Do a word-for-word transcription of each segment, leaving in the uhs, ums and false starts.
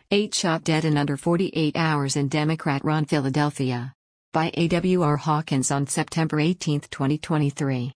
Eight shot dead in under forty-eight hours in Democrat-run Philadelphia. By A W R Hawkins on September eighteenth, twenty twenty-three.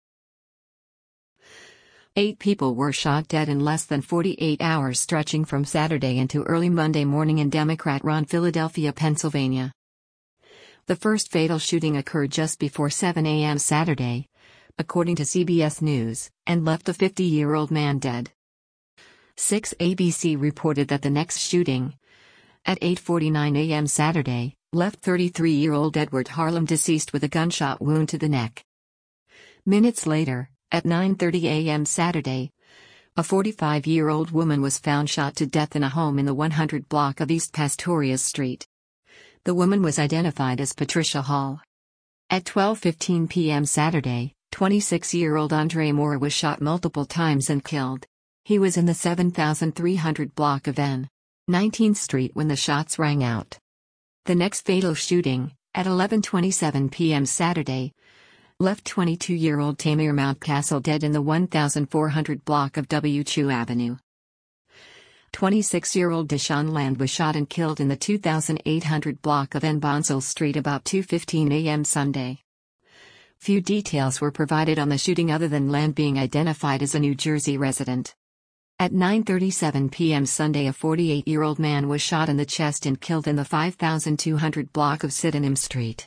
Eight people were shot dead in less than forty-eight hours stretching from Saturday into early Monday morning in Democrat-run Philadelphia, Pennsylvania. The first fatal shooting occurred just before seven a m Saturday, according to C B S News, and left a fifty-year-old man dead. six A B C reported that the next shooting, at eight forty-nine a m Saturday, left thirty-three-year-old Edward Harlem deceased with a gunshot wound to the neck. Minutes later, at nine thirty a m Saturday, a forty-five-year-old woman was found shot to death in a home in the one hundred block of East Pastorius Street. The woman was identified as Patricia Hall. At twelve fifteen p m Saturday, twenty-six-year-old Andre Moore was shot multiple times and killed. He was in the seven thousand three hundred block of N nineteenth Street when the shots rang out. The next fatal shooting, at eleven twenty-seven p m Saturday, left twenty-two-year-old Tamir Mountcastle dead in the one thousand four hundred block of W. Chew Avenue. twenty-six-year-old Deshaun Land was shot and killed in the two thousand eight hundred block of N Bonsall Street about two fifteen a m Sunday. Few details were provided on the shooting other than Land being identified as a New Jersey resident. At nine thirty-seven p m Sunday, a forty-eight-year-old man was shot in the chest and killed in the five thousand two hundred block of Sydenham Street.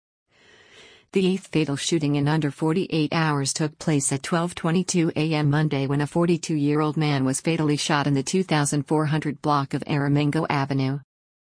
The eighth fatal shooting in under forty-eight hours took place at twelve twenty-two a m Monday when a forty-two-year-old man was fatally shot in the two thousand four hundred block of Aramingo Avenue.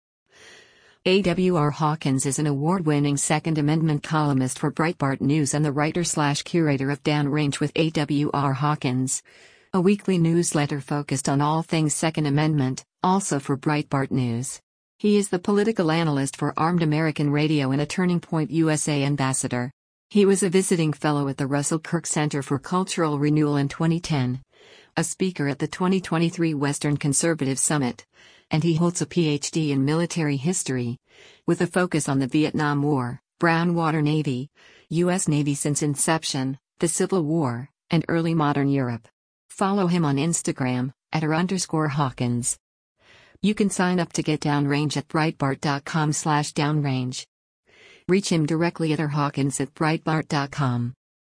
A W R Hawkins is an award-winning Second Amendment columnist for Breitbart News and the writer-slash-curator of Downrange with A W R Hawkins, a weekly newsletter focused on all things Second Amendment, also for Breitbart News. He is the political analyst for Armed American Radio and a Turning Point U S A ambassador. He was a visiting fellow at the Russell Kirk Center for Cultural Renewal in twenty ten, a speaker at the twenty twenty-three Western Conservative Summit, and he holds a P H D in military history, with a focus on the Vietnam War, Brown Water Navy, U S Navy since inception, the Civil War, and early modern Europe. Follow him on Instagram, at r underscore Hawkins. You can sign up to get Downrange at breitbart dot com slash downrange. Reach him directly at r hawkins at breitbart dot com.